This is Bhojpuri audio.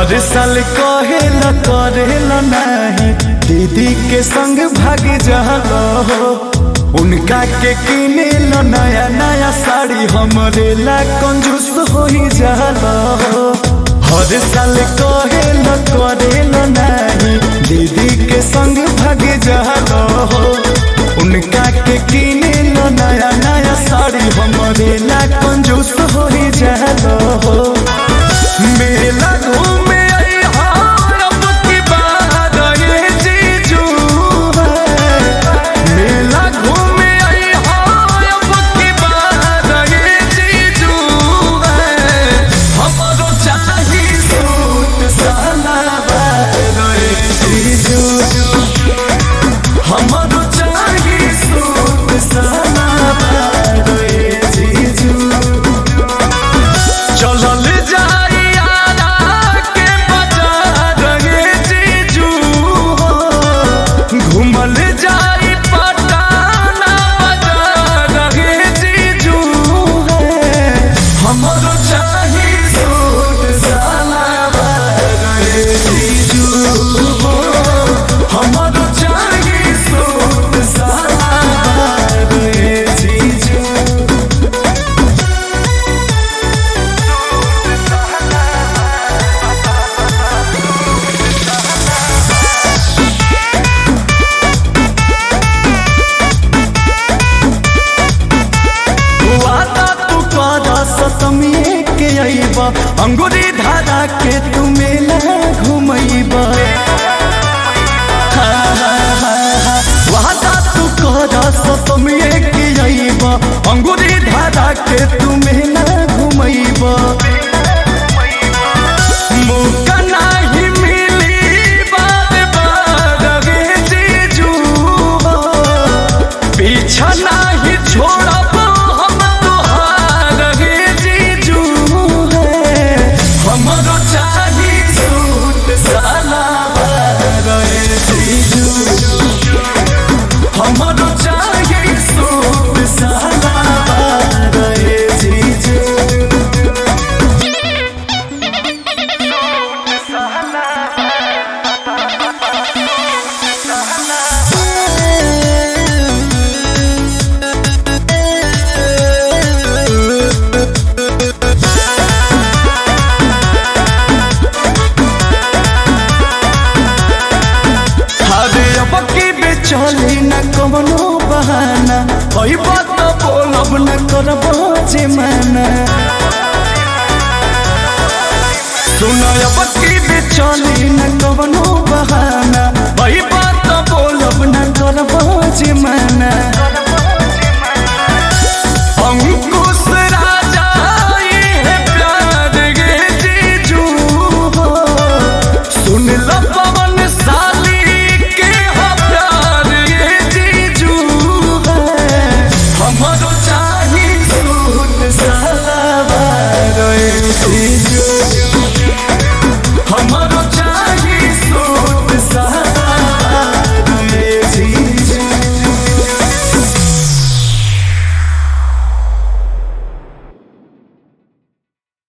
हर साल कहेला करेला नहीं दीदी के संग भाग जाला हो। उनका के किने ला नया नया साड़ी हमरे ला कंजूस हो ही जाला हो। हर साल कहेला करेला नहीं दीदी के संग भाग जाला हो। उनका के किने ला नया नया साड़ी हमरे ला कंजूस हो ही जाला हो। मेला घूमे अंगूरी धारा के तू मेला घुमैबा। वादा तू कर सतमिए के अइबा। अंगूरी धारा के तू मेला घुमैबा। मौका नहीं मिली बार बार गे जीजू पीछा नहीं छोड़ब हम तोहार गे जीजू। हमरो चाही सूट सलवार गे जीजू। हमरो चाही सूट सलवार गे जीजू। चली न कवनो बहाना कोई बात बोलब न करबो जे माना। सुनाया बक्की भी चली न कवनो बहाना कोई बात बोलब न करबो